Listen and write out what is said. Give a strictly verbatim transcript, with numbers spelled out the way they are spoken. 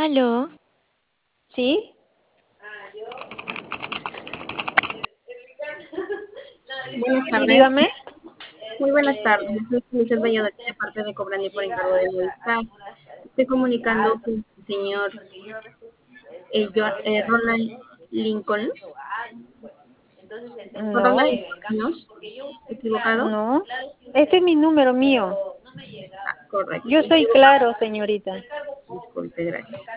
Aló, ¿Sí? Buenas Sí, tardes. dígame. Muy buenas tardes. Soy Michelle Valladolid, de parte de Cobrani por encargo de Movistar. Estoy comunicando con el señor eh, Jo- eh, Ronald Lincoln. ¿Con Ronald No, Lincoln, no? ¿Equivocado? no. Este es mi número mío. Ah, correcto. Yo soy Equivocado. Claro, señorita. Disculpe, gracias.